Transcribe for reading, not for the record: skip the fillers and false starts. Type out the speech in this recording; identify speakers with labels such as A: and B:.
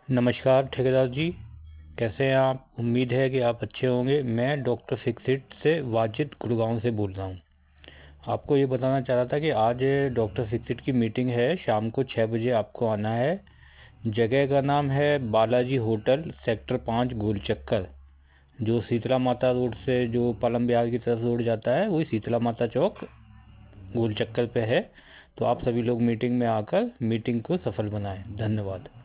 A: नमस्कार ठेकेदार जी, कैसे हैं आप? उम्मीद है कि आप अच्छे होंगे। मैं डॉक्टर फिक्सिट से वाजिद गुड़गांव से बोल रहा हूँ। आपको ये बताना चाह रहा था कि आज डॉक्टर फिक्सिट की मीटिंग है, शाम को 6 बजे आपको आना है। जगह का नाम है बालाजी होटल, सेक्टर 5, गोल चक्कर। जो शीतला माता रोड से जो पालम बिहार की तरफ रोड जाता है, वही शीतला माता चौक गोल चक्कर पे है। तो आप सभी लोग मीटिंग में आकर मीटिंग को सफल बनाएं। धन्यवाद।